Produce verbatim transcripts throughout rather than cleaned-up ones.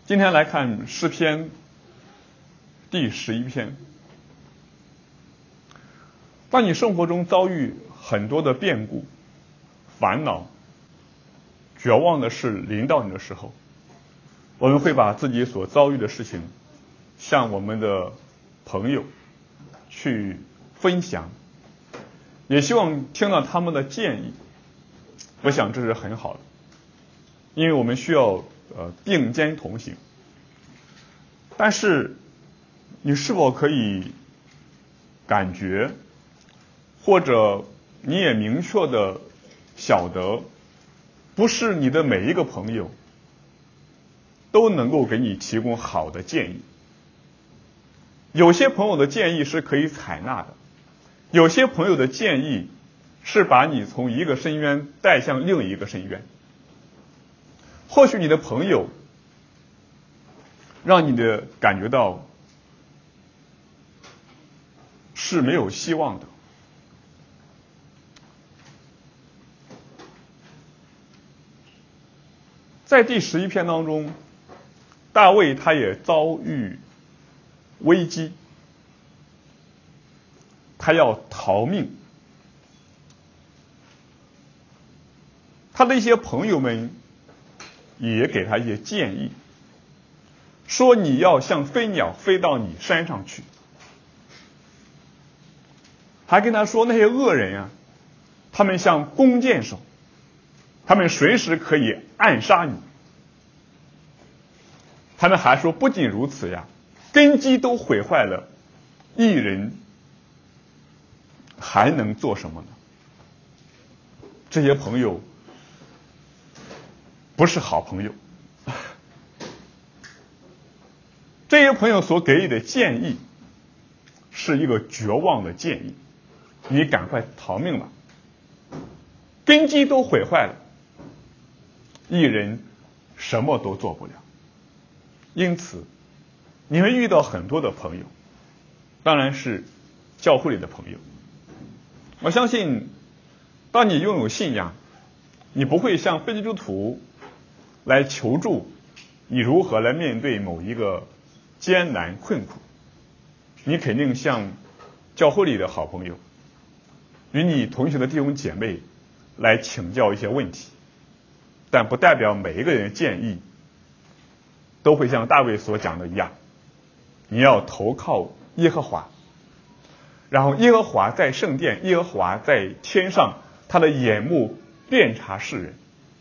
今天来看诗篇第十一篇。当你生活中遭遇很多的变故、烦恼、绝望的事临到你的时候，我们会把自己所遭遇的事情向我们的朋友去分享，也希望听到他们的建议。我想这是很好的，因为我们需要呃并肩同行。但是你是否可以感觉，或者你也明确的晓得，不是你的每一个朋友都能够给你提供好的建议。有些朋友的建议是可以采纳的，有些朋友的建议是把你从一个深渊带向另一个深渊。或许你的朋友让你的感觉到是没有希望的。在第十一篇当中，大卫他也遭遇危机，他要逃命。他的一些朋友们也给他一些建议，说你要像飞鸟飞到你山上去，还跟他说那些恶人呀、啊，他们像弓箭手，他们随时可以暗杀你。他们还说不仅如此呀，根基都毁坏了，一人还能做什么呢？这些朋友不是好朋友。这些朋友所给予的建议是一个绝望的建议，你赶快逃命吧，根基都毁坏了，一人什么都做不了。因此你会遇到很多的朋友，当然是教会里的朋友。我相信当你拥有信仰，你不会向非基督徒来求助你如何来面对某一个艰难困苦，你肯定向教会里的好朋友，与你同学的弟兄姐妹来请教一些问题。但不代表每一个人的建议都会像大卫所讲的一样，你要投靠耶和华，然后耶和华在圣殿，耶和华在天上，他的眼目遍察世人。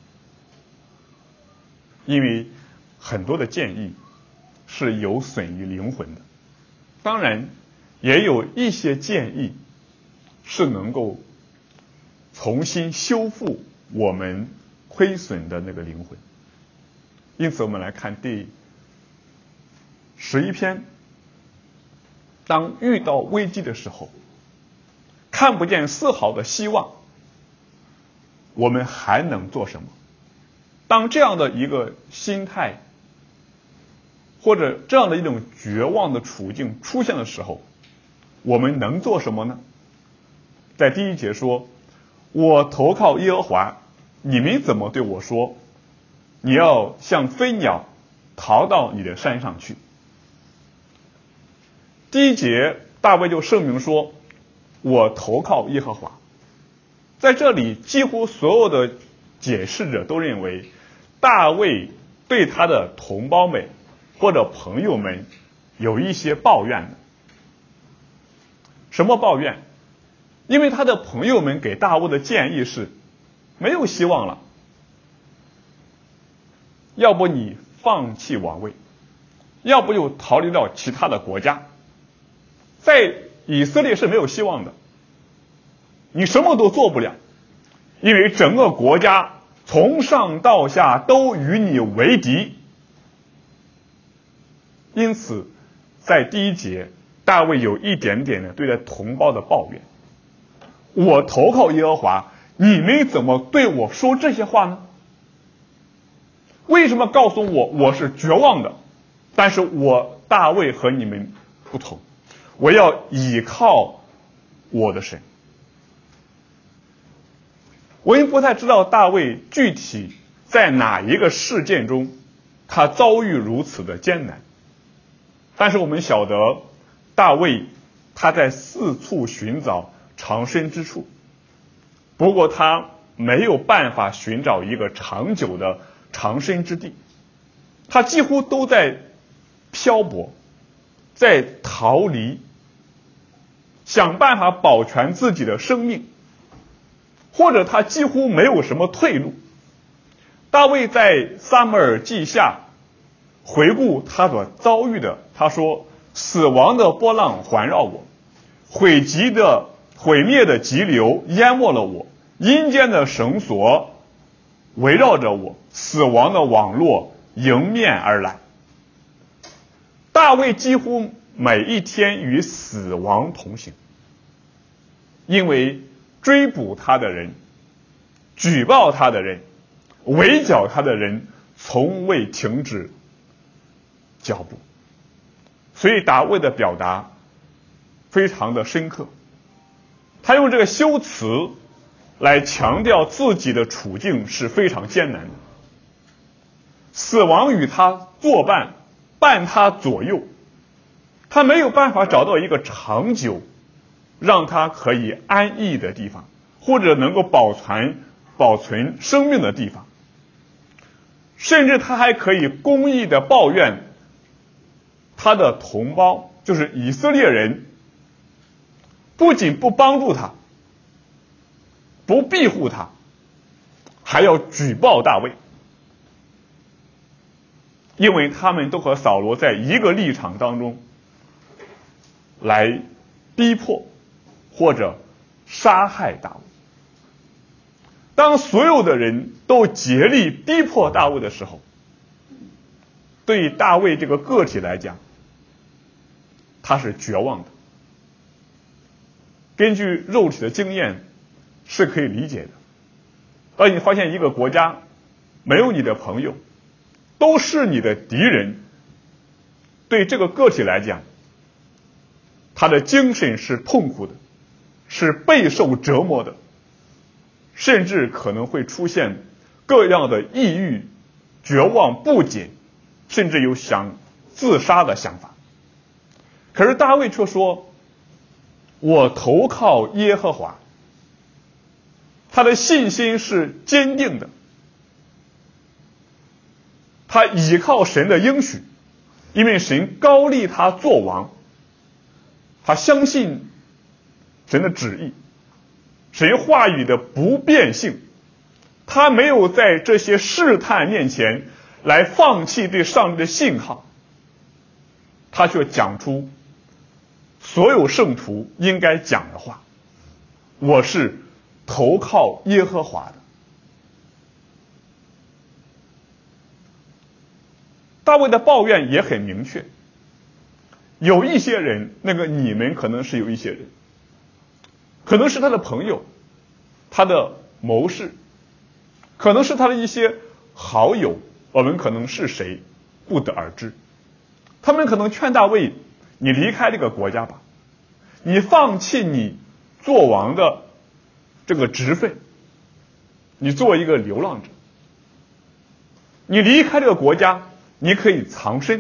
因为很多的建议是有损于灵魂的，当然也有一些建议是能够重新修复我们亏损的那个灵魂。因此我们来看第十一篇，当遇到危机的时候，看不见丝毫的希望，我们还能做什么？当这样的一个心态或者这样的一种绝望的处境出现的时候，我们能做什么呢？在第一节说，我投靠耶和华，你们怎么对我说？你要像飞鸟逃到你的山上去。第一节大卫就声明说，我投靠耶和华。在这里几乎所有的解释者都认为，大卫对他的同胞们或者朋友们有一些抱怨的。什么抱怨？因为他的朋友们给大卫的建议是没有希望了，要不你放弃王位，要不就逃离到其他的国家，在以色列是没有希望的，你什么都做不了，因为整个国家从上到下都与你为敌。因此在第一节大卫有一点点的对待同胞的抱怨，我投靠耶和华，你们怎么对我说这些话呢？为什么告诉我我是绝望的？但是我大卫和你们不同，我要倚靠我的神。我也不太知道大卫具体在哪一个事件中他遭遇如此的艰难。但是我们晓得大卫他在四处寻找藏身之处，不过他没有办法寻找一个长久的藏身之地，他几乎都在漂泊，在逃离，想办法保全自己的生命，或者他几乎没有什么退路。大卫在撒母耳记下回顾他所遭遇的，他说：死亡的波浪环绕我，毁极的毁灭的急流淹没了我，阴间的绳索围绕着我，死亡的网络迎面而来。大卫几乎每一天与死亡同行，因为追捕他的人、举报他的人、围剿他的人从未停止脚步。所以大卫的表达非常的深刻，他用这个修辞来强调自己的处境是非常艰难的，死亡与他作伴，伴他左右，他没有办法找到一个长久让他可以安逸的地方，或者能够保存保存生命的地方，甚至他还可以公义的抱怨他的同胞，就是以色列人，不仅不帮助他，不庇护他，还要举报大卫，因为他们都和扫罗在一个立场当中来逼迫或者杀害大卫。当所有的人都竭力逼迫大卫的时候，对于大卫这个个体来讲，他是绝望的。根据肉体的经验是可以理解的。当你发现一个国家没有你的朋友，都是你的敌人，对这个个体来讲，他的精神是痛苦的，是备受折磨的，甚至可能会出现各样的抑郁、绝望、不解，甚至有想自杀的想法。可是大卫却说：我投靠耶和华。他的信心是坚定的，他倚靠神的应许，因为神高立他做王，他相信神的旨意，神话语的不变性，他没有在这些试探面前来放弃对上帝的信号，他却讲出所有圣徒应该讲的话：我是投靠耶和华的。大卫的抱怨也很明确，有一些人，那个你们可能是有一些人，可能是他的朋友，他的谋士，可能是他的一些好友，我们可能是谁不得而知。他们可能劝大卫：你离开这个国家吧，你放弃你做王的这个职分，你做一个流浪者，你离开这个国家，你可以藏身。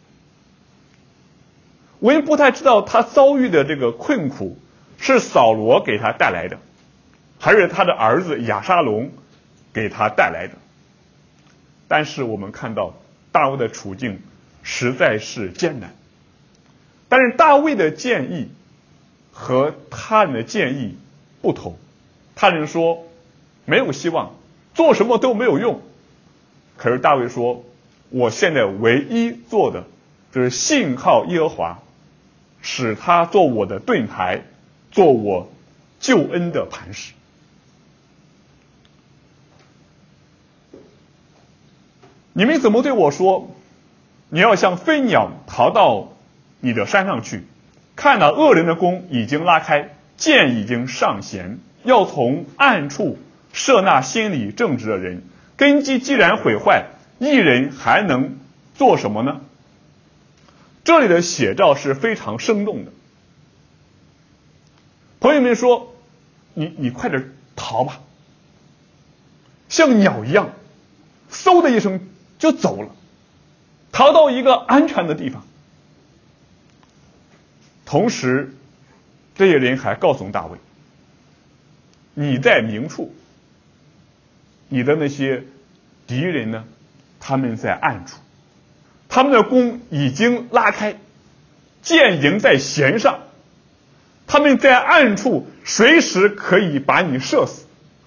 我也不太知道他遭遇的这个困苦是扫罗给他带来的，还是他的儿子亚沙龙给他带来的。但是我们看到大卫的处境实在是艰难。但是大卫的建议和他人的建议不同，他人说没有希望，做什么都没有用。可是大卫说，我现在唯一做的就是信靠耶和华，使他做我的盾牌，做我救恩的磐石。你们怎么对我说，你要像飞鸟逃到你的山上去，看到恶人的弓已经拉开，箭已经上弦，要从暗处射那心里正直的人。根基既然毁坏，义人还能做什么呢？这里的写照是非常生动的。朋友们说，你你快点逃吧，像鸟一样嗖的一声就走了。 逃到一个安全的地方。同时，这些人还告诉大卫，你在明处，你的那些敌人呢，他们在暗处，他们的弓已经拉开，箭营在弦上，他们在暗处随时可以把你射死。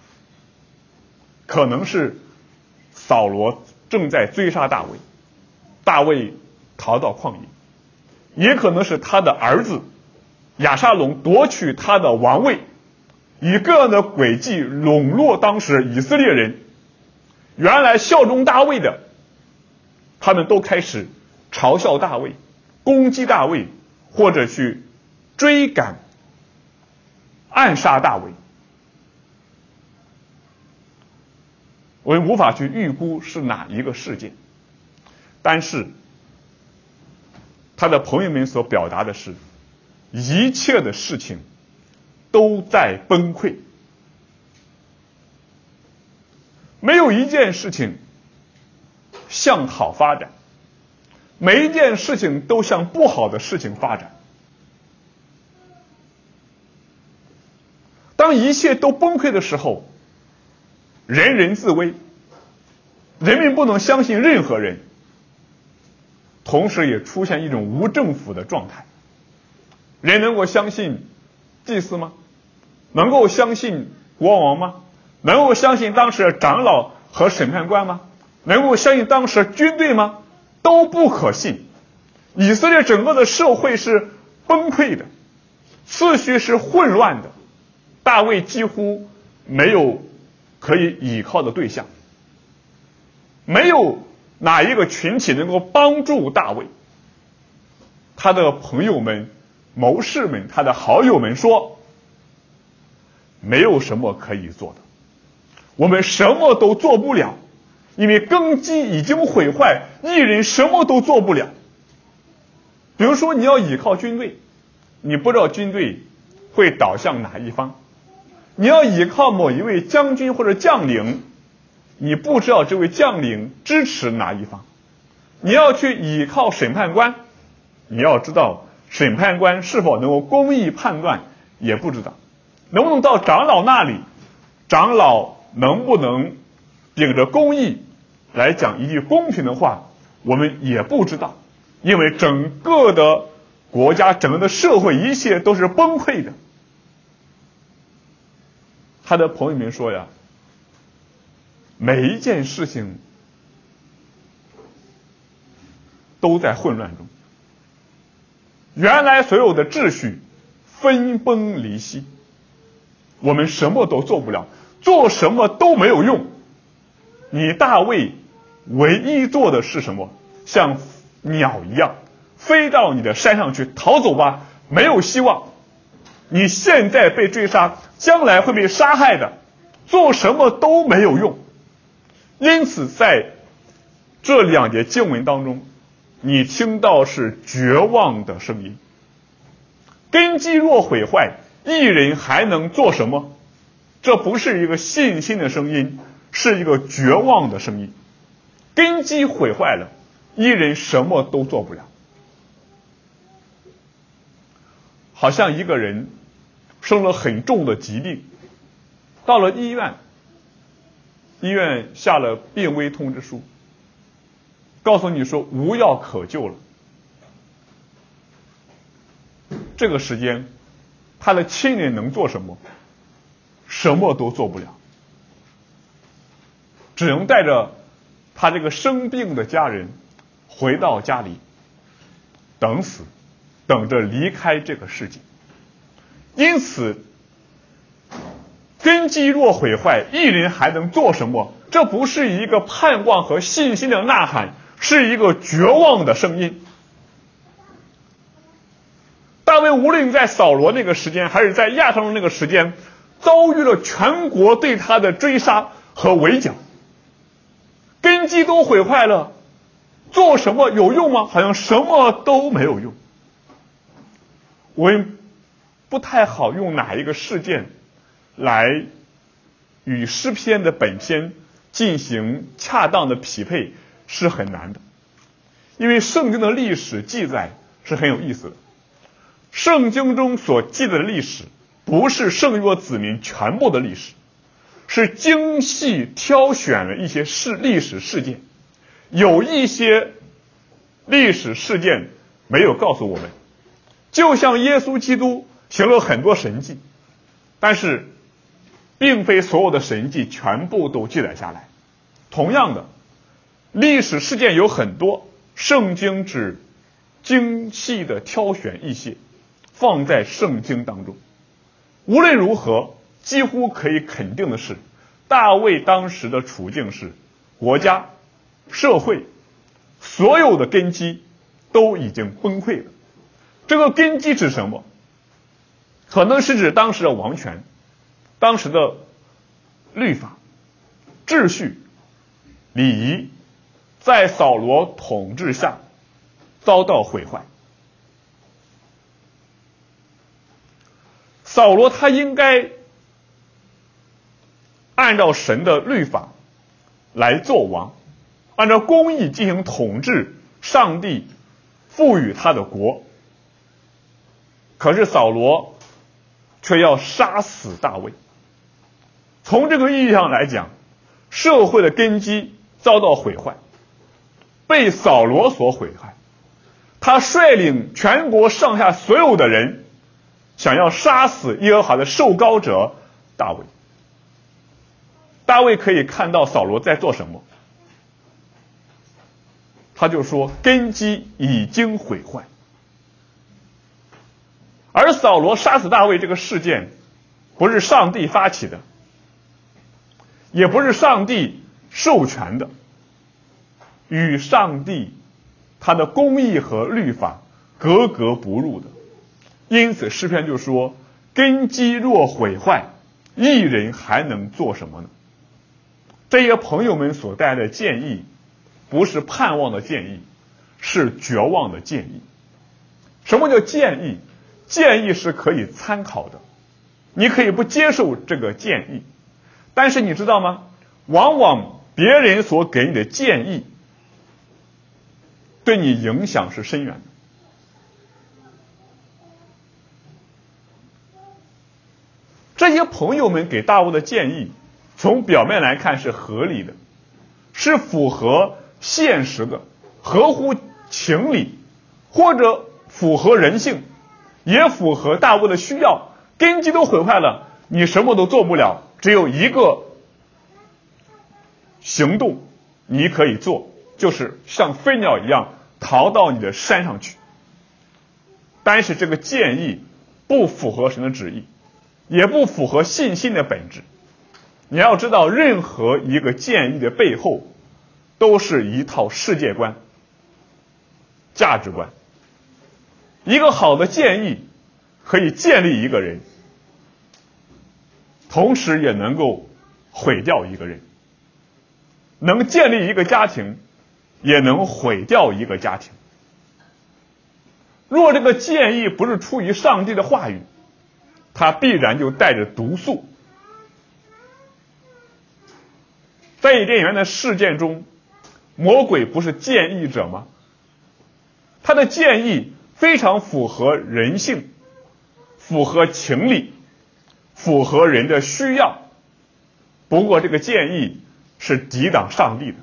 可能是扫罗正在追杀大卫，大卫逃到旷野，也可能是他的儿子亚沙龙夺取他的王位，以各样的诡计笼络当时以色列人。原来效忠大卫的，他们都开始嘲笑大卫，攻击大卫，或者去追赶暗杀大卫。我们无法去预估是哪一个事件，但是他的朋友们所表达的是，一切的事情都在崩溃，没有一件事情向好发展，每一件事情都向不好的事情发展。当一切都崩溃的时候，人人自危，人们不能相信任何人，同时也出现一种无政府的状态。人能够相信祭司吗？能够相信国王吗？能够相信当时的长老和审判官吗？能够相信当时的军队吗？都不可信。以色列整个的社会是崩溃的，次序是混乱的，大卫几乎没有可以倚靠的对象，没有哪一个群体能够帮助大卫。他的朋友们、谋士们、他的好友们说，没有什么可以做的，我们什么都做不了，因为根基已经毁坏，一人什么都做不了。比如说你要倚靠军队，你不知道军队会倒向哪一方，你要倚靠某一位将军或者将领，你不知道这位将领支持哪一方。你要去倚靠审判官，你要知道审判官是否能够公义判断也不知道。能不能到长老那里，长老能不能秉着公义来讲一句公平的话，我们也不知道。因为整个的国家、整个的社会，一切都是崩溃的。他的朋友们说呀，每一件事情都在混乱中，原来所有的秩序分崩离析，我们什么都做不了，做什么都没有用。你大卫唯一做的是什么？像鸟一样飞到你的山上去，逃走吧，没有希望。你现在被追杀，将来会被杀害的，做什么都没有用。因此在这两节经文当中，你听到是绝望的声音。根基若毁坏，一人还能做什么？这不是一个信心的声音，是一个绝望的声音。根基毁坏了，一人什么都做不了。好像一个人生了很重的疾病，到了医院，医院下了病危通知书，告诉你说无药可救了。这个时间他的亲人能做什么？什么都做不了，只能带着他这个生病的家人回到家里等死，等着离开这个世界。因此根基若毁坏，一人还能做什么？这不是一个盼望和信心的呐喊，是一个绝望的声音。大卫无论在扫罗那个时间，还是在亚沙龙那个时间，遭遇了全国对他的追杀和围剿，根基都毁坏了，做什么有用吗？好像什么都没有用。我们不太好用哪一个事件来与诗篇的本篇进行恰当的匹配，是很难的。 因为圣经的历史记载是很有意思的。圣经中所记载的历史不是圣约子民全部的历史，是精细挑选了一些事历史事件，有一些历史事件没有告诉我们，就像耶稣基督行了很多神迹，但是并非所有的神迹全部都记载下来。同样的，历史事件有很多，圣经只精细的挑选一些放在圣经当中。无论如何，几乎可以肯定的是，大卫当时的处境是国家、社会所有的根基都已经崩溃了。这个根基指什么？可能是指当时的王权、当时的律法、秩序、礼仪，在扫罗统治下遭到毁坏。扫罗他应该按照神的律法来做王，按照公义进行统治上帝赋予他的国。可是扫罗却要杀死大卫。从这个意义上来讲，社会的根基遭到毁坏，被扫罗所毁坏。他率领全国上下所有的人想要杀死耶和华的受膏者大卫。大卫可以看到扫罗在做什么，他就说根基已经毁坏。而扫罗杀死大卫这个事件不是上帝发起的，也不是上帝授权的，与上帝他的公义和律法格格不入的。因此诗篇就说，根基若毁坏，义人还能做什么呢？这些朋友们所带来的建议不是盼望的建议，是绝望的建议。什么叫建议？建议是可以参考的，你可以不接受这个建议，但是你知道吗？往往别人所给你的建议对你影响是深远的。这些朋友们给大卫的建议从表面来看是合理的，是符合现实的，合乎情理，或者符合人性，也符合大卫的需要。根基都毁坏了，你什么都做不了，只有一个行动你可以做，就是像飞鸟一样逃到你的山上去。但是这个建议不符合神的旨意，也不符合信心的本质。你要知道，任何一个建议的背后都是一套世界观、价值观。一个好的建议可以建立一个人，同时也能够毁掉一个人，能建立一个家庭，也能毁掉一个家庭。若这个建议不是出于上帝的话语，它必然就带着毒素。在伊甸园的事件中，魔鬼不是建议者吗？他的建议非常符合人性，符合情理，符合人的需要。不过这个建议是抵挡上帝的，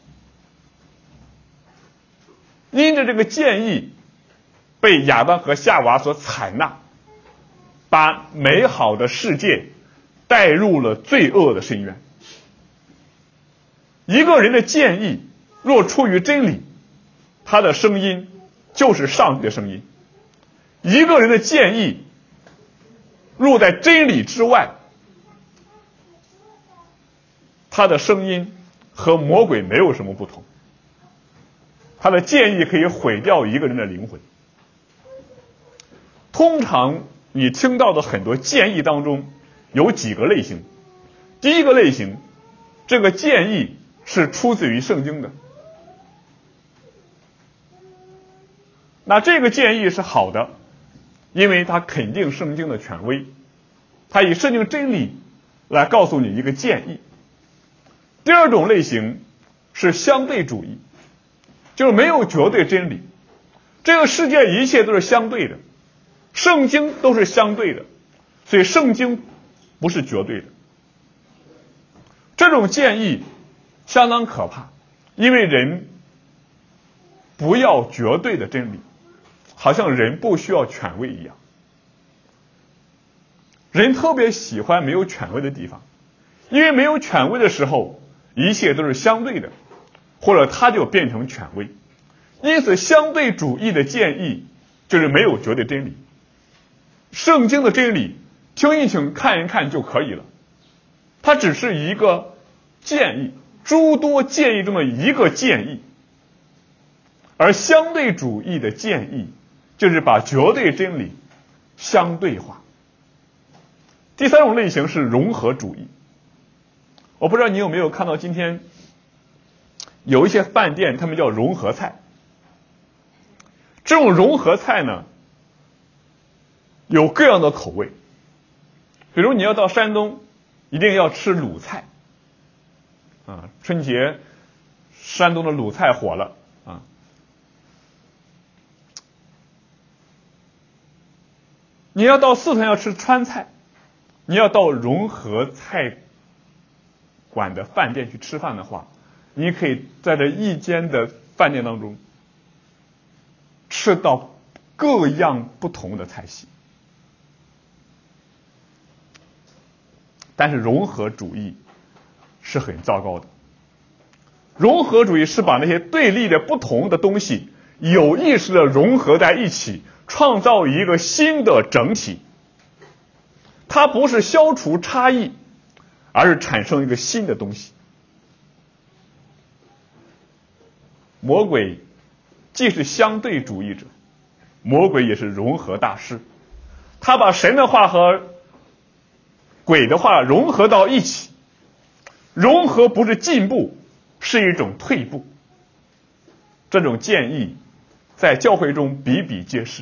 因着这个建议被亚当和夏娃所采纳，把美好的世界带入了罪恶的深渊。一个人的建议若出于真理，他的声音就是上帝的声音。一个人的建议若在真理之外，他的声音和魔鬼没有什么不同。他的建议可以毁掉一个人的灵魂。通常你听到的很多建议当中有几个类型。第一个类型，这个建议是出自于圣经的，那这个建议是好的，因为它肯定圣经的权威，它以圣经真理来告诉你一个建议。第二种类型是相对主义， 就是没有绝对真理。这个世界一切都是相对的，圣经都是相对的，所以圣经不是绝对的。这种建议相当可怕，因为人不要绝对的真理，好像人不需要权威一样。人特别喜欢没有权威的地方，因为没有权威的时候，一切都是相对的，或者它就变成权威。因此相对主义的建议就是没有绝对真理。圣经的真理听一听看一看就可以了，它只是一个建议，诸多建议中的一个建议。而相对主义的建议就是把绝对真理相对化。第三种类型是融合主义。我不知道你有没有看到今天有一些饭店他们叫融合菜。这种融合菜呢有各样的口味，比如你要到山东一定要吃鲁菜啊，春节山东的鲁菜火了啊。你要到四川要吃川菜，你要到融合菜馆的饭店去吃饭的话，你可以在这一间的饭店当中吃到各样不同的菜系。但是融合主义是很糟糕的。融合主义是把那些对立的不同的东西有意识的融合在一起，创造一个新的整体。它不是消除差异，而是产生一个新的东西。魔鬼既是相对主义者，魔鬼也是融合大师。他把神的话和鬼的话融合到一起。融合不是进步，是一种退步。这种建议在教会中比比皆是。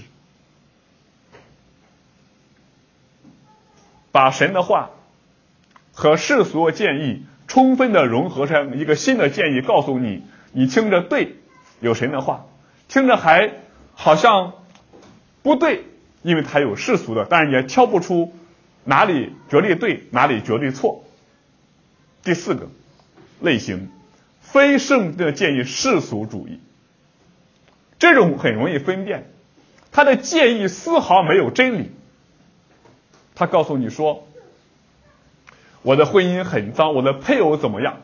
把神的话和世俗的建议充分的融合成一个新的建议，告诉你，你听着对，有神的话，听着还好像不对，因为它有世俗的，但是也挑不出哪里绝对对，哪里绝对错。第四个类型，非圣的建议世俗主义。这种很容易分辨，他的建议丝毫没有真理。他告诉你说，我的婚姻很脏，我的配偶怎么样，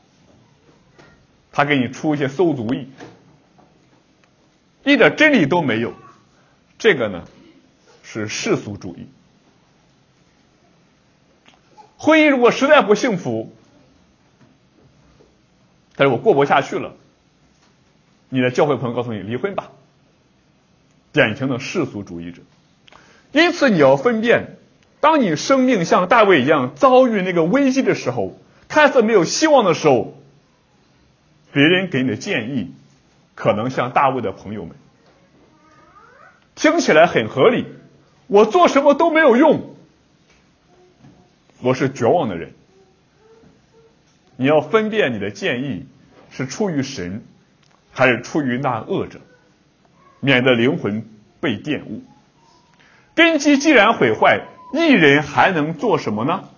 他给你出一些馊主意，一点真理都没有。这个呢是世俗主义。婚姻如果实在不幸福，但是我过不下去了，你的教会朋友告诉你离婚吧，典型的世俗主义者。因此你要分辨，当你生命像大卫一样遭遇那个危机的时候，看似没有希望的时候，别人给你的建议可能像大卫的朋友们，听起来很合理，我做什么都没有用，我是绝望的人。你要分辨你的建议是出于神还是出于那恶者，免得灵魂被玷污。根基既然毁坏，义人还能做什么呢？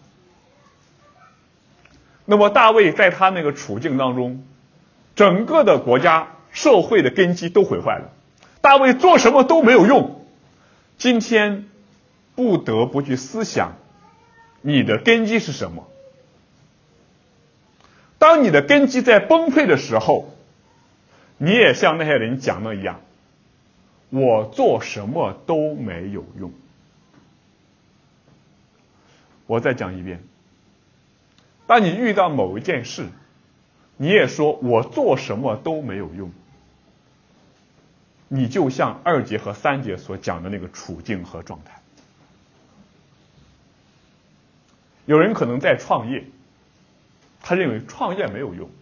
那么大卫在他那个处境当中，整个的国家社会的根基都毁坏了，大卫做什么都没有用。今天不得不去思想，你的根基是什么？当你的根基在崩溃的时候，你也像那些人讲的一样，我做什么都没有用。我再讲一遍，当你遇到某一件事，你也说我做什么都没有用，你就像二节和三节所讲的那个处境和状态。有人可能在创业，他认为创业没有用，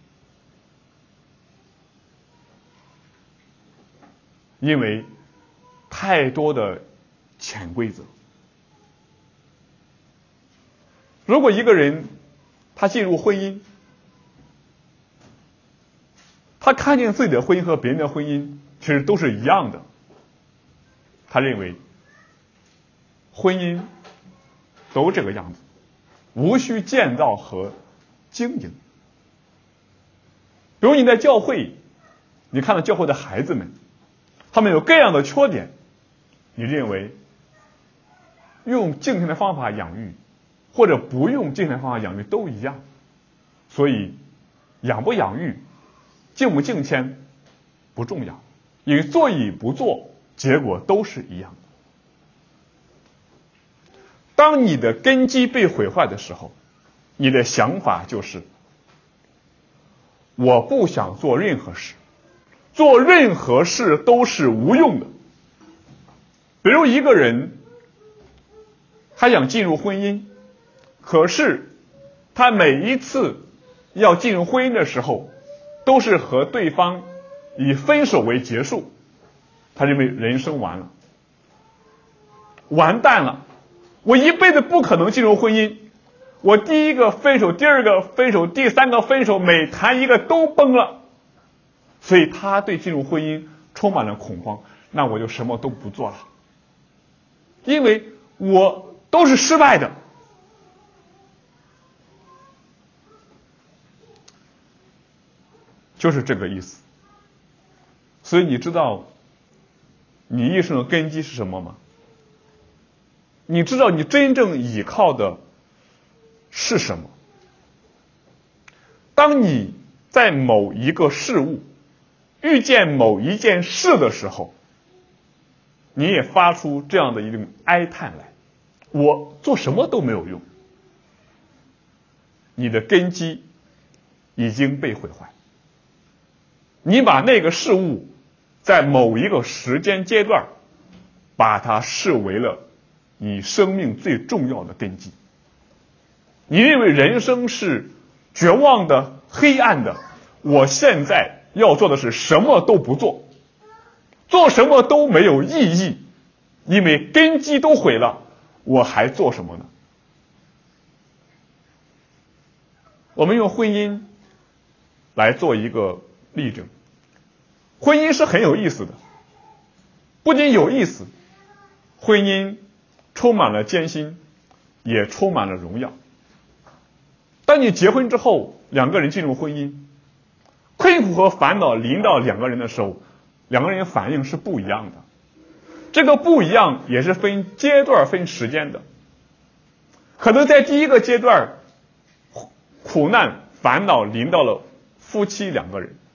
因为太多的潜规则。如果一个人他进入婚姻， 他看见自己的婚姻和别人的婚姻其实都是一样的。他认为婚姻都这个样子，无需建造和经营。比如你在教会，你看到教会的孩子们，他们有各样的缺点，你认为用敬虔的方法养育或者不用敬虔的方法养育都一样，所以养不养育敬不敬虔不重要，因为做与不做结果都是一样的。当你的根基被毁坏的时候，你的想法就是我不想做任何事，做任何事都是无用的。比如一个人他想进入婚姻，可是他每一次要进入婚姻的时候都是和对方以分手为结束，他认为人生完了，完蛋了，我一辈子不可能进入婚姻，我第一个分手，第二个分手，第三个分手，每谈一个都崩了，所以他对进入婚姻充满了恐慌。那我就什么都不做了，因为我都是失败的。就是这个意思。所以你知道你一生的根基是什么吗？你知道你真正依靠的是什么？当你在某一个事物遇见某一件事的时候，你也发出这样的一种哀叹来，我做什么都没有用。你的根基已经被毁坏，你把那个事物在某一个时间阶段把它视为了你生命最重要的根基。你认为人生是绝望的、黑暗的，我现在要做的是什么都不做，做什么都没有意义，因为根基都毁了，我还做什么呢？我们用婚姻来做一个例证。婚姻是很有意思的，不仅有意思，婚姻充满了艰辛，也充满了荣耀。当你结婚之后，两个人进入婚姻，困苦和烦恼临到两个人的时候，两个人反应是不一样的。这个不一样也是分阶段分时间的。可能在第一个阶段，苦难烦恼临到了夫妻两个人，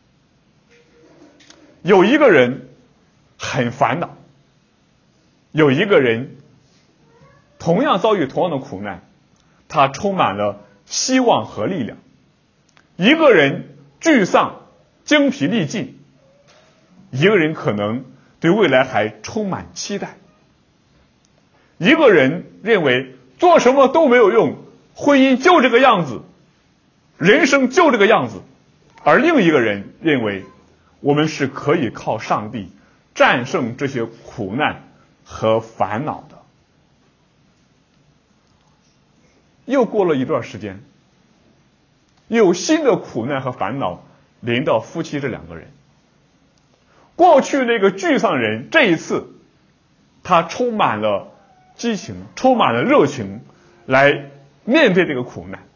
有一个人很烦恼，有一个人同样遭遇同样的苦难，他充满了希望和力量。一个人沮丧精疲力尽，一个人可能对未来还充满期待。一个人认为做什么都没有用，婚姻就这个样子，人生就这个样子，而另一个人认为我们是可以靠上帝战胜这些苦难和烦恼的。又过了一段时间，有新的苦难和烦恼临到夫妻这两个人。过去那个沮丧人，这一次他充满了激情，充满了热情来面对这个苦难。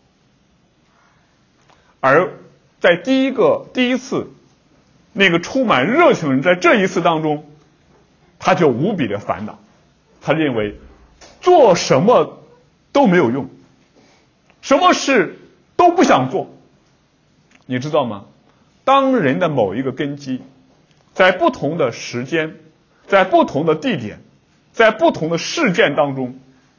而在第一个第一次那个充满热情的人，在这一次当中他就无比的烦恼，他认为做什么都没有用，什么事都不想做。你知道吗？当人的某一个根基在不同的时间，在不同的地点，在不同的事件当中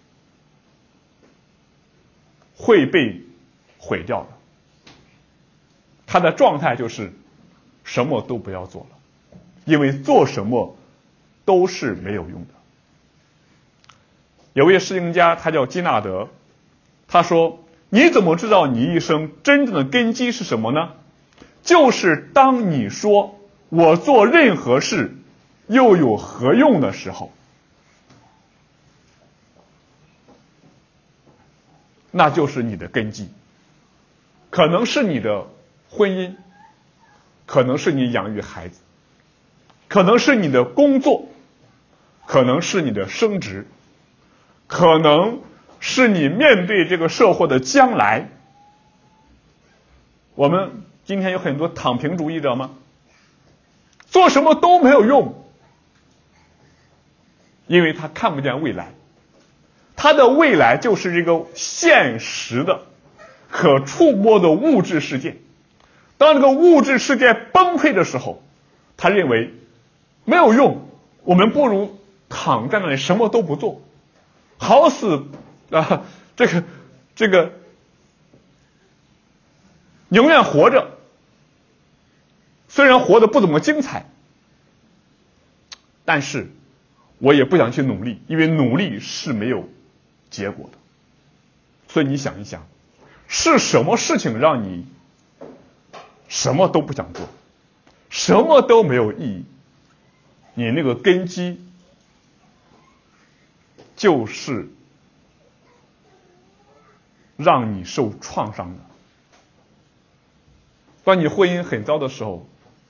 会被毁掉的，他的状态就是什么都不要做了，因为做什么都是没有用的。有位诗经家，他叫基纳德，他说，你怎么知道你一生真正的根基是什么呢？就是当你说我做任何事又有何用的时候，那就是你的根基。可能是你的婚姻， 可能是你养育孩子，可能是你的工作，可能是你的升职，可能是你面对这个社会的将来。我们今天有很多躺平主义者吗？做什么都没有用，因为他看不见未来，他的未来就是这个现实的可触摸的物质世界。当这个物质世界崩溃的时候，他认为没有用，我们不如躺在那里什么都不做，好死啊，这个这个宁愿活着，虽然活得不怎么精彩，但是我也不想去努力，因为努力是没有结果的。所以你想一想，是什么事情让你什么都不想做，什么都没有意义？你那个根基就是让你受创伤的。当你婚姻很糟的时候，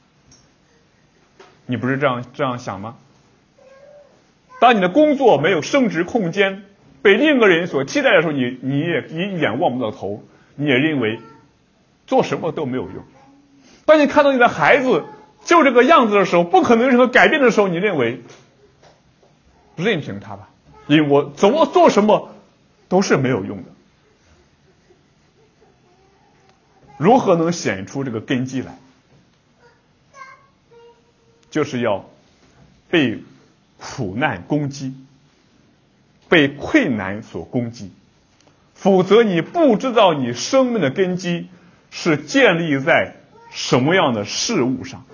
你不是这样这样想吗？当你的工作没有升职空间，被另一个人所期待的时候，你你也你一眼望不到头，你也认为做什么都没有用。当你看到你的孩子就这个样子的时候，不可能有任何改变的时候，你认为任凭他吧，因为我怎么做什么都是没有用的。如何能显出这个根基来？就是要被苦难攻击，被困难所攻击，否则你不知道你生命的根基是建立在什么样的事物上。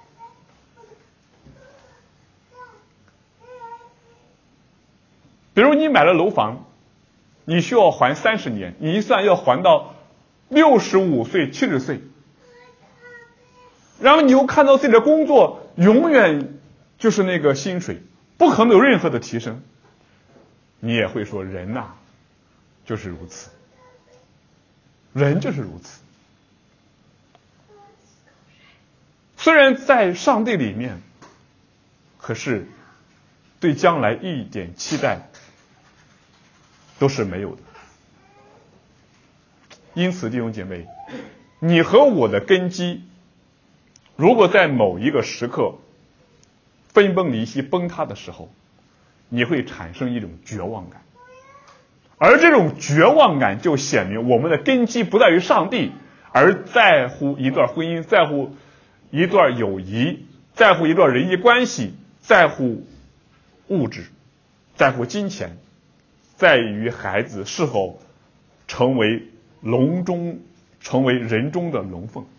比如你买了楼房，你需要还三十年，你一算要还到六十五岁、七十岁，然后你又看到自己的工作永远就是那个薪水，不可能有任何的提升，你也会说人呐、啊，就是如此，人就是如此。虽然在上帝里面，可是对将来一点期待都是没有的。因此弟兄姐妹，你和我的根基如果在某一个时刻分崩离析崩塌的时候，你会产生一种绝望感，而这种绝望感就显明我们的根基不在于上帝，而在乎一段婚姻，在乎一段友谊，在乎一段人际关系，在乎物质，在乎金钱，在于孩子是否成为笼中成为人中的龙凤。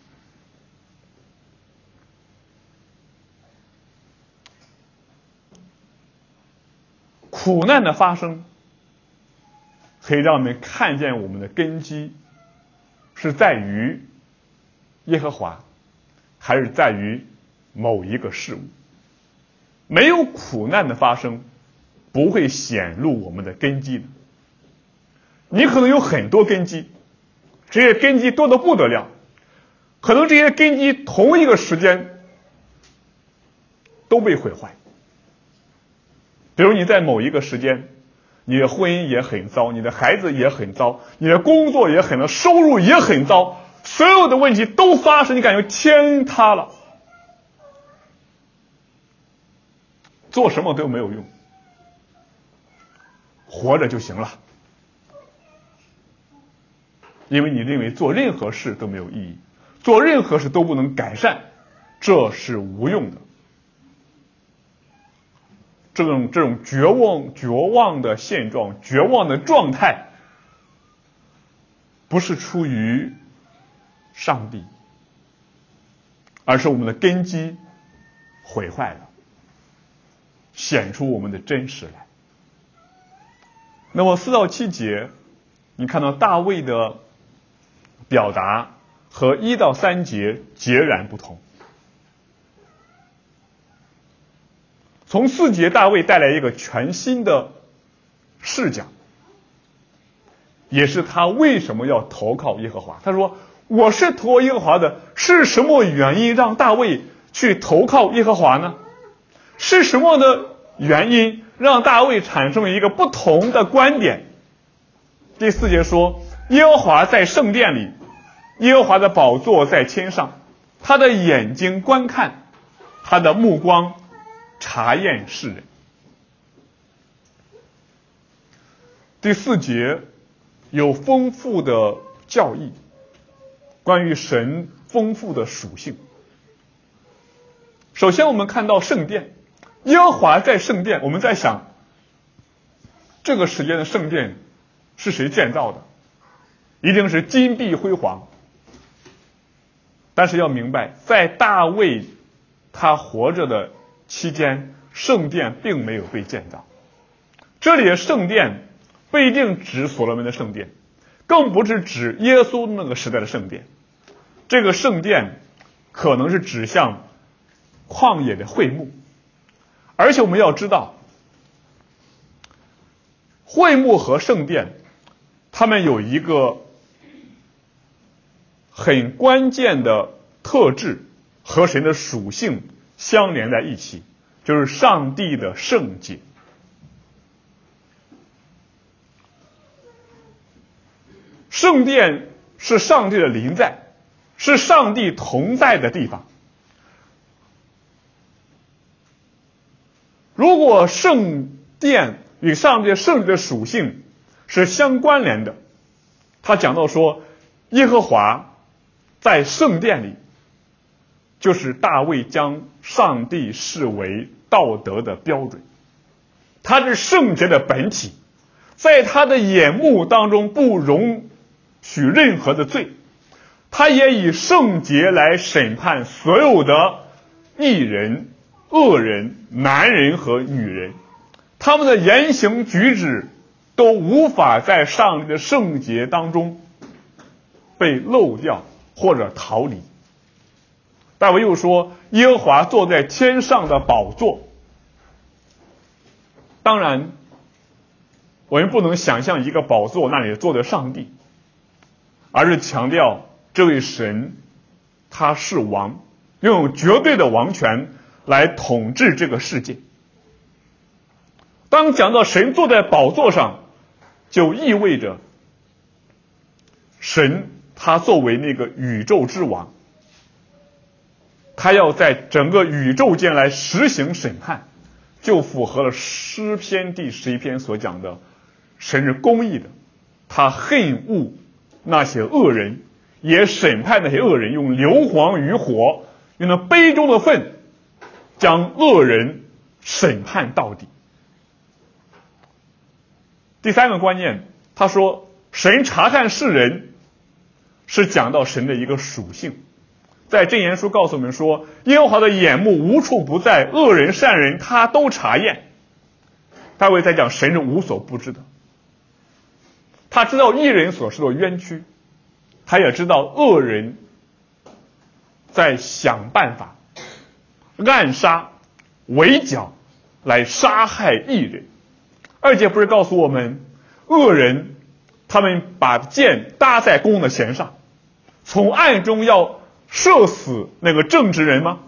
苦难的发生可以让我们看见我们的根基是在于耶和华，还是在于某一个事物。没有苦难的发生，不会显露我们的根基的。你可能有很多根基，这些根基多得不得了，可能这些根基同一个时间都被毁坏。比如你在某一个时间，你的婚姻也很糟，你的孩子也很糟，你的工作也很糟，收入也很糟，所有的问题都发生，你感觉天塌了，做什么都没有用，活着就行了，因为你认为做任何事都没有意义，做任何事都不能改善，这是无用的。这种这种绝望绝望的现状，绝望的状态，不是出于上帝，而是我们的根基毁坏了，显出我们的真实来。那么四到七节，你看到大卫的表达和一到三节截然不同。从四节，大卫带来一个全新的视角，也是他为什么要投靠耶和华。他说， 我是投靠耶和华的，是什么原因让大卫去投靠耶和华呢？是什么的原因让大卫产生一个不同的观点？第四节说，耶和华在圣殿里，耶和华的宝座在天上，他的眼睛观看，他的目光察验世人。第四节有丰富的教义，关于神丰富的属性。首先我们看到圣殿，耶和华在圣殿，我们在想这个时间的圣殿是谁建造的？一定是金碧辉煌。但是要明白，在大卫他活着的期间，圣殿并没有被建造。这里的圣殿不一定指所罗门的圣殿，更不是指耶稣那个时代的圣殿。这个圣殿可能是指向旷野的会幕。而且我们要知道，会幕和圣殿它们有一个很关键的特质和神的属性相连在一起，就是上帝的圣洁。圣殿是上帝的临在，是上帝同在的地方。如果圣殿与上帝的圣洁的属性是相关联的，他讲到说，耶和华在圣殿里，就是大卫将上帝视为道德的标准，他是圣洁的本体，在他的眼目当中不容许任何的罪，他也以圣洁来审判所有的义人、恶人、男人和女人，他们的言行举止都无法在上帝的圣洁当中被漏掉或者逃离。大卫又说，耶和华坐在天上的宝座。当然我们不能想象一个宝座那里坐着上帝，而是强调这位神他是王，拥有绝对的王权来统治这个世界。当讲到神坐在宝座上，就意味着神他作为那个宇宙之王，他要在整个宇宙间来实行审判，就符合了诗篇第十一篇所讲的，神是公义的，他恨恶那些恶人，也审判那些恶人，用硫磺与火，用那杯中的粪，将恶人审判到底。第三个观念，他说神察看世人，是讲到神的一个属性。在箴言书告诉我们说，耶和华的眼目无处不在，恶人善人他都察验。大卫在讲神是无所不知的，他知道义人所受的冤屈，他也知道恶人在想办法暗杀围剿来杀害义人。二节不是告诉我们，恶人他们把箭搭在弓的弦上，从暗中要射死那个正直人吗？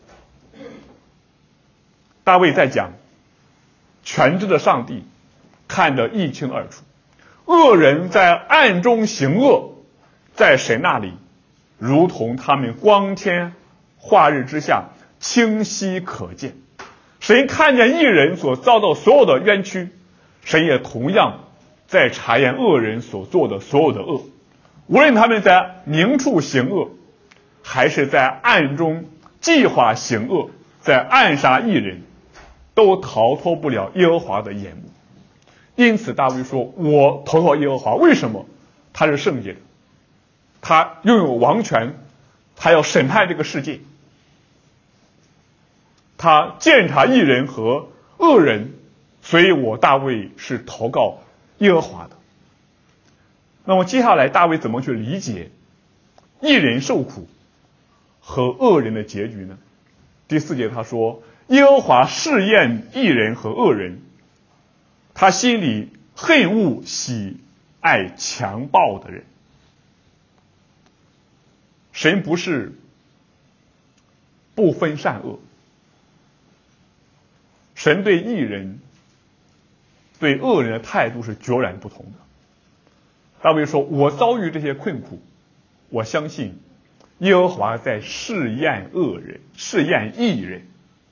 大卫在讲，全知的上帝看得一清二楚，恶人在暗中行恶，在神那里如同他们光天化日之下清晰可见。神看见义人所遭到所有的冤屈，神也同样在查验恶人所做的所有的恶，无论他们在明处行恶，还是在暗中计划行恶，在暗杀义人，都逃脱不了耶和华的眼目。因此大卫说，我投靠耶和华。为什么？他是圣洁的，他拥有王权，他要审判这个世界，他鉴察义人和恶人，所以我大卫是投靠耶和华的。那么接下来大卫怎么去理解义人受苦和恶人的结局呢？第四节他说，耶和华试验义人和恶人，他心里恨恶喜爱强暴的人。 神不是不分善恶，神对义人、对恶人的态度是截然不同的。大卫说：“我遭遇这些困苦，我相信耶和华在试验恶人，试验义人。”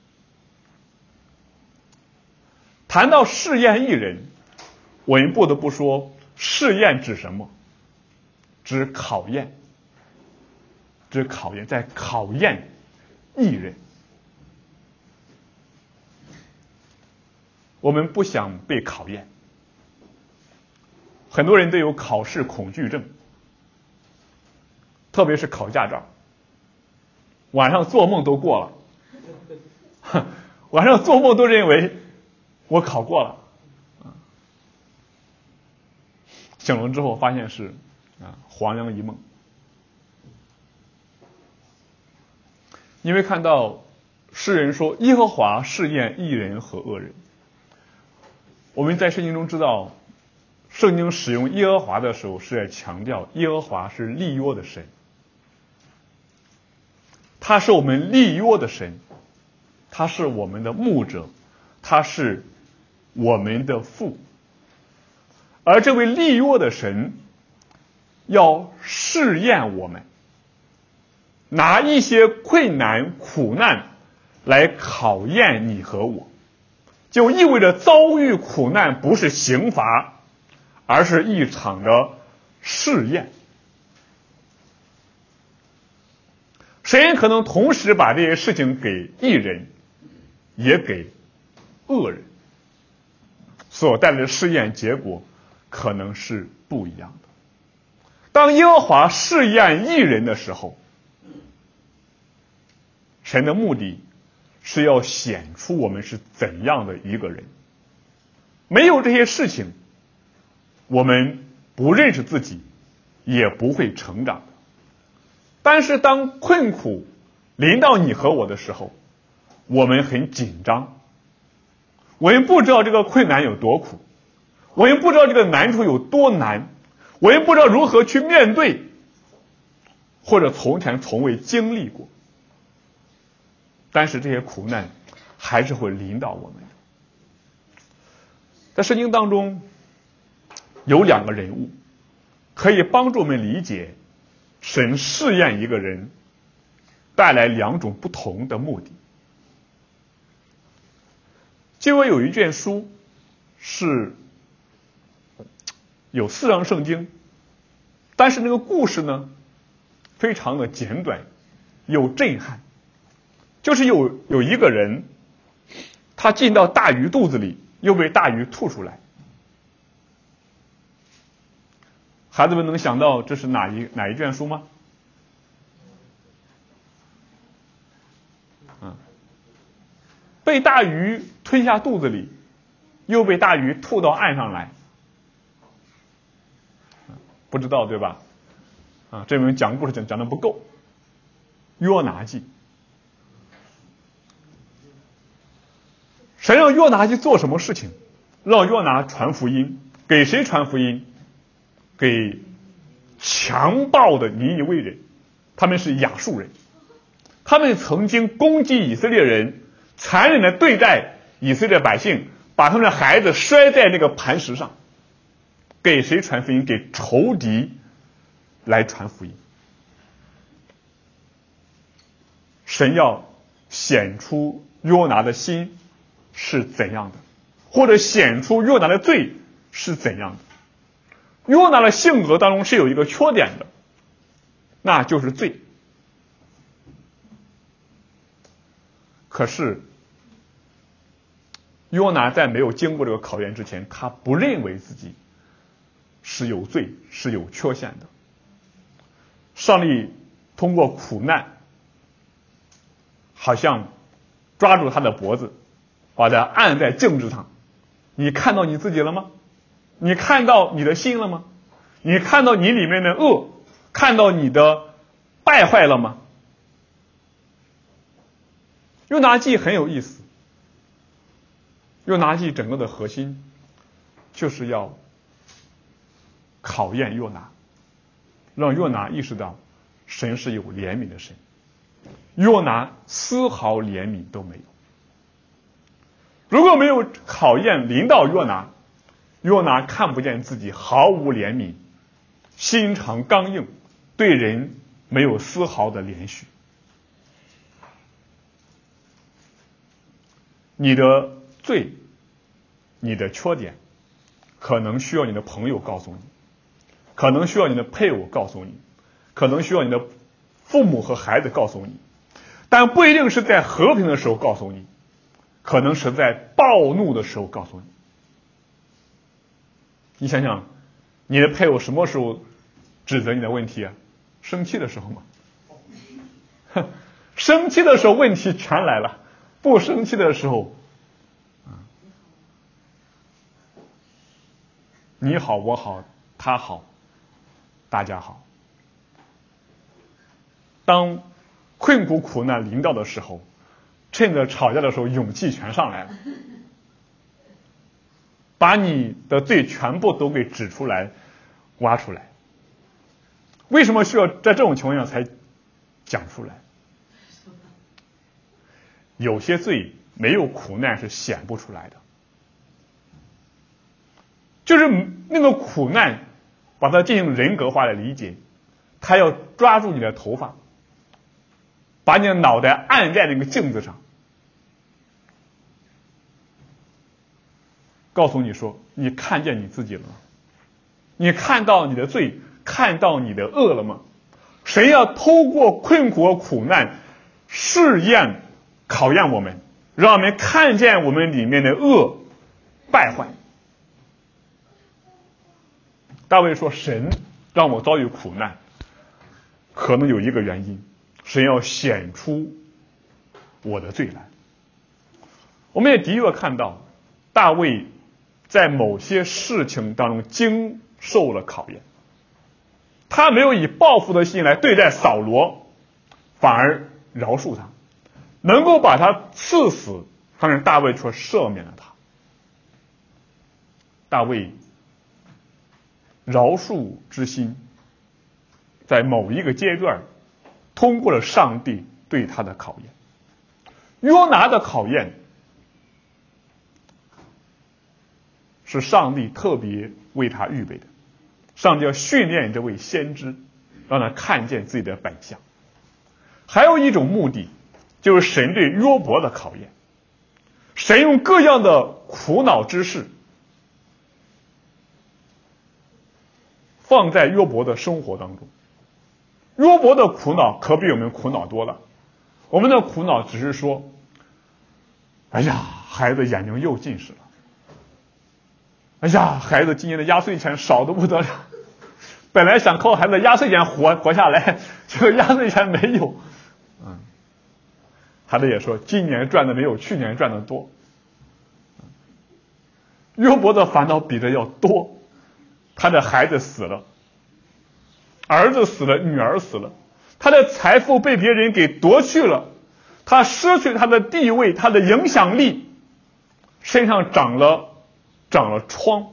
谈到试验义人，我们不得不说，试验指什么？指考验，指考验，在考验义人。我们不想被考验，很多人都有考试恐惧症，特别是考驾照，晚上做梦都过了，晚上做梦都认为我考过了，醒了之后发现是啊黄粱一梦。你会看到诗人说耶和华试验义人和恶人。我们在圣经中知道，圣经使用耶和华的时候是在强调耶和华是立约的神，他是我们立约的神，他是我们的牧者，他是我们的父。而这位立约的神要试验我们，拿一些困难苦难来考验你和我，就意味着遭遇苦难不是刑罚，而是一场的试验。神可能同时把这些事情给义人，也给恶人，所带来的试验结果可能是不一样的。当耶和华试验义人的时候，神的目的是要显出我们是怎样的一个人。没有这些事情，我们不认识自己，也不会成长的。但是当困苦临到你和我的时候，我们很紧张，我们不知道这个困难有多苦，我们不知道这个难处有多难，我们不知道如何去面对，或者从前从未经历过。但是这些苦难还是会临到我们的。在圣经当中有两个人物可以帮助我们理解神试验一个人带来两种不同的目的。就我有一卷书是有四章圣经，但是那个故事呢非常的简短又震撼。就是有有一个人，他进到大鱼肚子里，又被大鱼吐出来。孩子们能想到这是哪一哪一卷书吗？嗯，被大鱼吞下肚子里，又被大鱼吐到岸上来。不知道对吧？啊，这边讲故事讲讲的不够。约拿记。神让约拿去做什么事情？让约拿传福音。给谁传福音？给强暴的尼尼微人，他们是亚述人，他们曾经攻击以色列人，残忍的对待以色列百姓，把他们的孩子摔在那个磐石上。给谁传福音？给仇敌来传福音。神要显出约拿的心是怎样的，或者显出约拿的罪是怎样的。约拿的性格当中是有一个缺点的，那就是罪。可是约拿在没有经过这个考验之前，他不认为自己是有罪，是有缺陷的。上帝通过苦难好像抓住他的脖子，把他按在镜子上。你看到你自己了吗？你看到你的心了吗？你看到你里面的恶，看到你的败坏了吗？约拿记很有意思。约拿记整个的核心就是要考验约拿，让约拿意识到神是有怜悯的神。约拿丝毫怜悯都没有。如果没有考验临到约拿，约拿看不见自己毫无怜悯，心肠刚硬，对人没有丝毫的怜恤。你的罪，你的缺点，可能需要你的朋友告诉你，可能需要你的配偶告诉你，可能需要你的父母和孩子告诉你，但不一定是在和平的时候告诉你，可能是在暴怒的时候告诉你。你想想，你的配偶什么时候指责你的问题啊？生气的时候吗？哼，生气的时候问题全来了，不生气的时候，你好我好他好大家好。当困苦苦难临到的时候，趁着吵架的时候勇气全上来了，把你的罪全部都给指出来挖出来。为什么需要在这种情况下才讲出来？有些罪没有苦难是显不出来的，就是那个苦难把它进行人格化的理解，他要抓住你的头发，把你的脑袋按在那个镜子上，告诉你说，你看见你自己了吗？你看到你的罪，看到你的恶了吗？神要透过困苦和苦难试验考验我们，让我们看见我们里面的恶败坏。大卫说，神让我遭遇苦难，可能有一个原因，神要显出我的罪来。我们也的确看到大卫在某些事情当中经受了考验，他没有以报复的心来对待扫罗，反而饶恕他，能够把他刺死，但是大卫却赦免了他。大卫饶恕之心在某一个阶段通过了上帝对他的考验。约拿的考验是上帝特别为他预备的，上帝要训练这位先知，让他看见自己的本相。还有一种目的，就是神对约伯的考验，神用各样的苦恼之事放在约伯的生活当中。约伯的苦恼可比我们苦恼多了，我们的苦恼只是说，哎呀，孩子眼睛又近视了，哎呀，孩子今年的压岁钱少得不得了，本来想靠孩子压岁钱活活下来，这个压岁钱没有。嗯，孩子也说今年赚的没有去年赚的多。约伯的烦恼比这要多，他的孩子死了，儿子死了，女儿死了，他的财富被别人给夺去了，他失去他的地位，他的影响力，身上长了长了疮。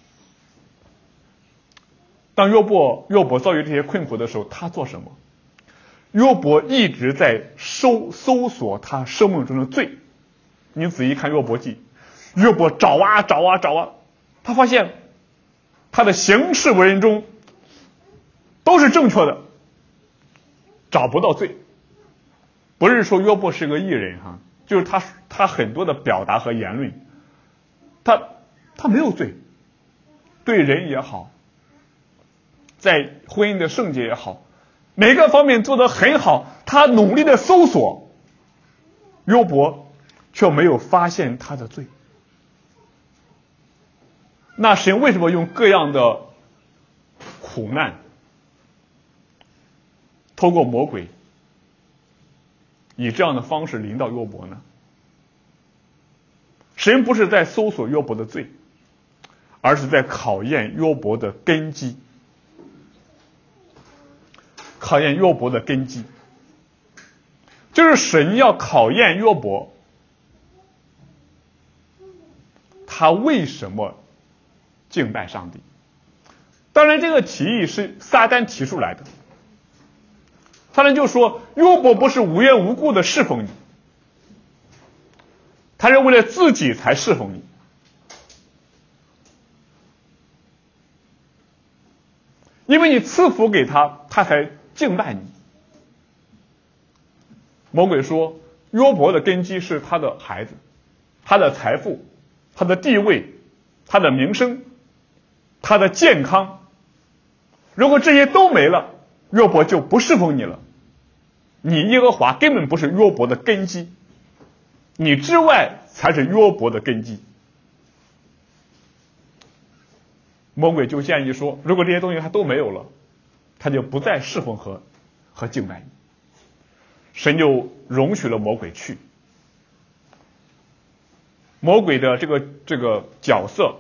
当约伯约伯遭遇这些困苦的时候，他做什么？约伯一直在搜搜索他生命中的罪。你仔细看约伯记，约伯找啊找啊找啊，他发现他的行事为人中都是正确的，找不到罪。不是说约伯是个艺人哈，就是他他很多的表达和言论，他他没有罪，对人也好，在婚姻的圣洁也好，每个方面做得很好，他努力的搜索，约伯却没有发现他的罪。那神为什么用各样的苦难，透过魔鬼以这样的方式临到约伯呢？神不是在搜索约伯的罪，而是在考验约伯的根基，考验约伯的根基，就是神要考验约伯，他为什么敬拜上帝。当然这个提议是撒旦提出来的， 撒旦就说约伯不是无缘无故的侍奉你，他是为了自己才侍奉你。因为你赐福给他，他才敬拜你。魔鬼说约伯的根基是他的孩子，他的财富，他的地位，他的名声，他的健康。如果这些都没了，约伯就不侍奉你了。你耶和华根本不是约伯的根基，你之外才是约伯的根基。魔鬼就建议说，如果这些东西他都没有了，他就不再侍奉和和敬拜你。神就容许了魔鬼去。魔鬼的这个这个角色，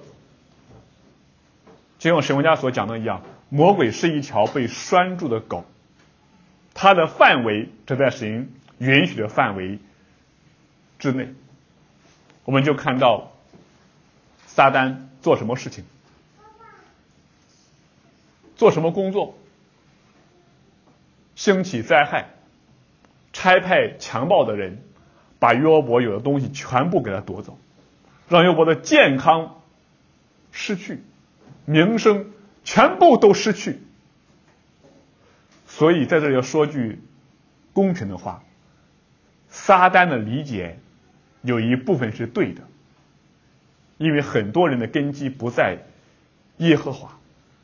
就像神学家所讲的一样，魔鬼是一条被拴住的狗，它的范围只在神允许的范围之内。我们就看到撒旦做什么事情，做什么工作，兴起灾害，差派强暴的人把约伯有的东西全部给他夺走，让约伯的健康失去，名声全部都失去。所以在这里要说句公平的话，撒旦的理解有一部分是对的，因为很多人的根基不在耶和华，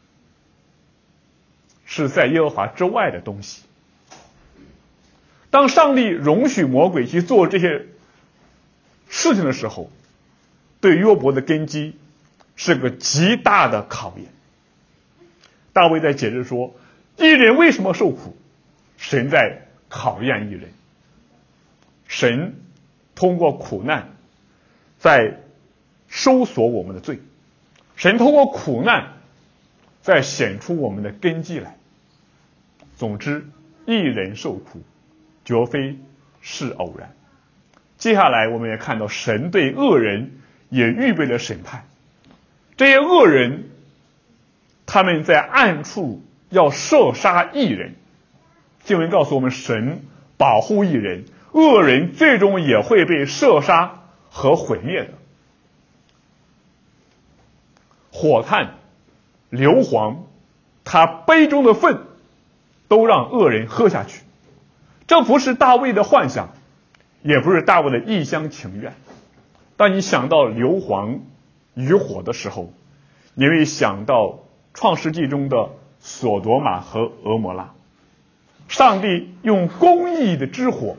是在耶和华之外的东西。当上帝容许魔鬼去做这些事情的时候，对约伯的根基是个极大的考验。大卫在解释说，义人为什么受苦？神在考验义人，神通过苦难在收索我们的罪，神通过苦难在显出我们的根基来。总之，义人受苦绝非是偶然。接下来我们也看到神对恶人也预备了审判。这些恶人他们在暗处要射杀义人，经文告诉我们，神保护义人，恶人最终也会被射杀和毁灭的。火炭、硫磺，他杯中的粪都让恶人喝下去。这不是大卫的幻想，也不是大卫的一厢情愿。当你想到硫磺与火的时候，你会想到创世纪中的索多玛和俄摩拉。上帝用公义的之火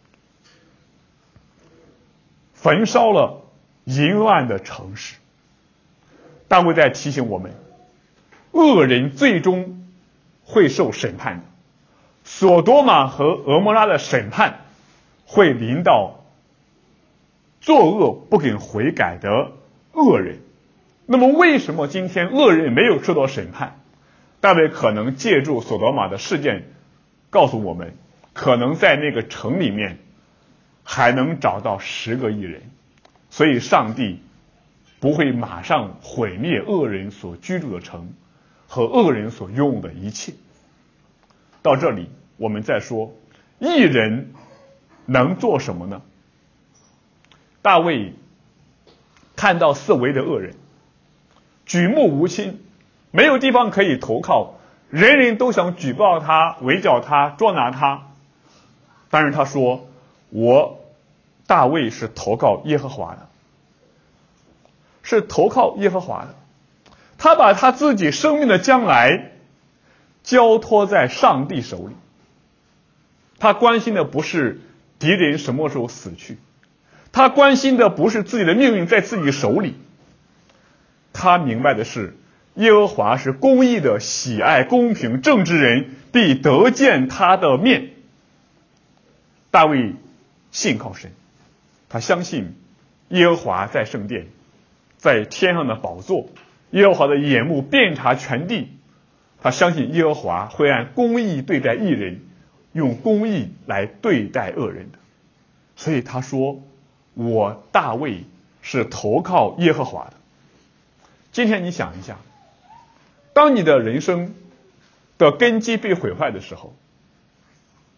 焚烧了阴暗的城市。大卫在提醒我们，恶人最终会受审判的。索多玛和俄摩拉的审判会临到作恶不肯悔改的恶人。那么为什么今天恶人没有受到审判？大卫可能借助索多玛的事件告诉我们，可能在那个城里面还能找到十个义人，所以上帝不会马上毁灭恶人所居住的城和恶人所拥有的一切。到这里我们再说，义人能做什么呢？大卫看到四围的恶人举目无亲，没有地方可以投靠，人人都想举报他，围剿他，捉拿他。但是他说，我大卫是投靠耶和华的，是投靠耶和华的。他把他自己生命的将来交托在上帝手里。他关心的不是敌人什么时候死去，他关心的不是自己的命运在自己手里，他明白的是耶和华是公义的，喜爱公平正直人必得见他的面。大卫信靠神，他相信耶和华在圣殿，在天上的宝座，耶和华的眼目遍察全地。他相信耶和华会按公义对待义人，用公义来对待恶人的。所以他说，我大卫是投靠耶和华的。今天你想一下，当你的人生的根基被毁坏的时候，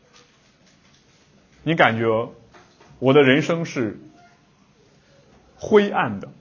你感觉我的人生是灰暗的，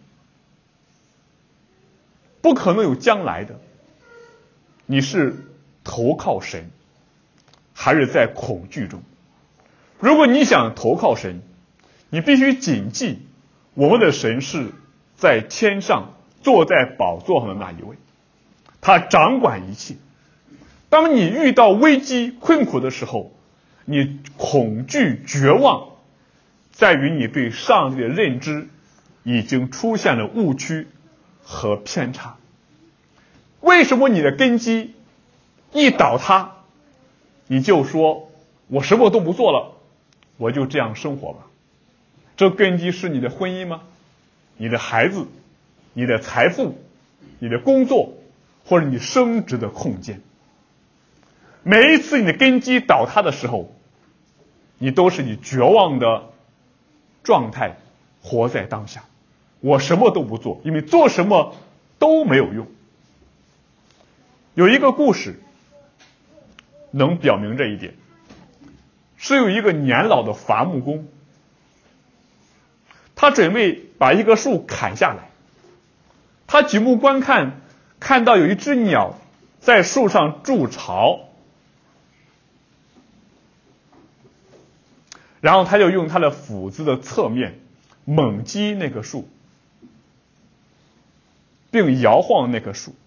不可能有将来的，你是投靠神，还是在恐惧中？如果你想投靠神，你必须谨记，我们的神是在天上坐在宝座上的那一位，他掌管一切。当你遇到危机困苦的时候，你恐惧绝望，在于你对上帝的认知已经出现了误区和偏差。为什么你的根基一倒塌，你就说我什么都不做了，我就这样生活吧？这根基是你的婚姻吗？你的孩子，你的财富，你的工作，或者你升职的空间？每一次你的根基倒塌的时候，你都是以绝望的状态活在当下。我什么都不做，因为做什么都没有用。有一个故事能表明这一点，是有一个年老的伐木工，他准备把一棵树砍下来，他举目观看，看到有一只鸟在树上筑巢，然后他就用他的斧子的侧面猛击那棵树，并摇晃那棵树，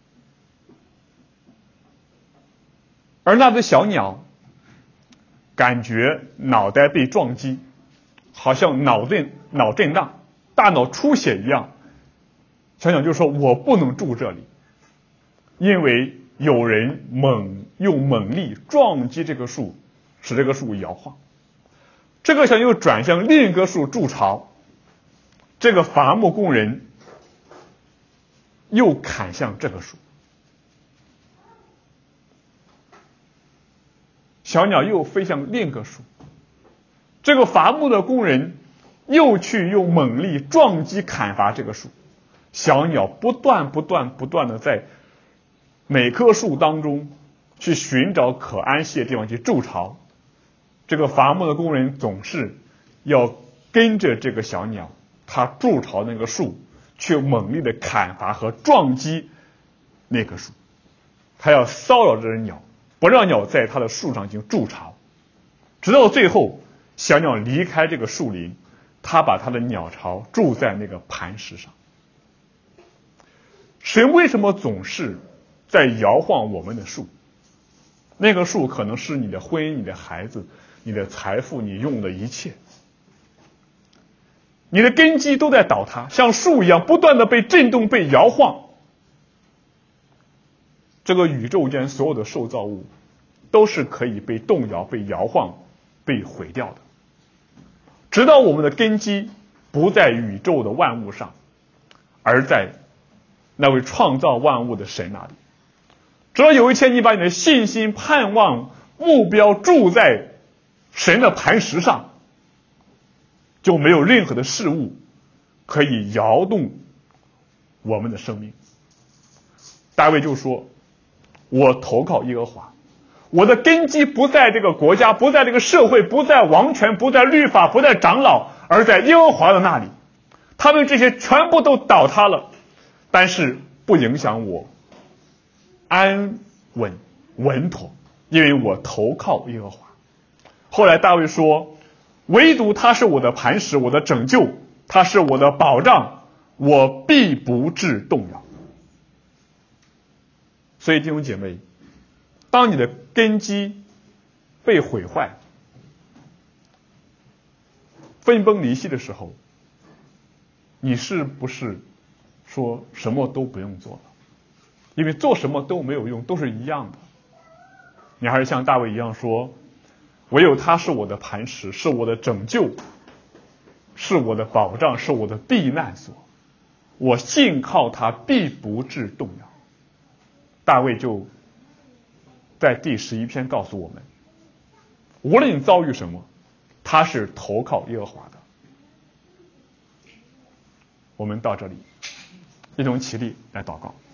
而那只小鸟感觉脑袋被撞击，好像脑震脑震荡，大脑出血一样。小鸟就说：“我不能住这里，因为有人猛用猛力撞击这棵树，使这棵树摇晃。”这个小鸟又转向另一棵树筑巢，这个伐木工人又砍向这棵树，小鸟又飞向另一棵树，这个伐木的工人又去用猛力撞击砍伐这个树，小鸟不断不断不断的在每棵树当中去寻找可安息的地方去筑巢。这个伐木的工人总是要跟着这个小鸟，他筑巢那个树去猛力的砍伐和撞击那棵树，他要骚扰这只鸟，不让鸟在他的树上进行筑巢，直到最后小鸟离开这个树林，他把他的鸟巢筑在那个磐石上。神为什么总是在摇晃我们的树？那个树可能是你的婚姻、你的孩子、你的财富、你用的一切，你的根基都在倒塌，像树一样不断的被震动、被摇晃。这个宇宙间所有的受造物都是可以被动摇、被摇晃、被毁掉的，直到我们的根基不在宇宙的万物上，而在那位创造万物的神那里。直到有一天你把你的信心、盼望、目标筑在神的磐石上，就没有任何的事物可以摇动我们的生命。大卫就说：我投靠耶和华，我的根基不在这个国家，不在这个社会，不在王权，不在律法，不在长老，而在耶和华的那里。他们这些全部都倒塌了，但是不影响我安稳稳妥，因为我投靠耶和华。后来大卫说：唯独他是我的磐石，我的拯救，他是我的保障，我必不致动摇。所以弟兄姐妹，当你的根基被毁坏、分崩离析的时候，你是不是说什么都不用做了？因为做什么都没有用，都是一样的。你还是像大卫一样说：唯有他是我的磐石，是我的拯救，是我的保障，是我的避难所，我信靠他必不致动摇。大卫就在第十一篇告诉我们，无论遭遇什么，他是投靠耶和华的。我们到这里，一同起立来祷告。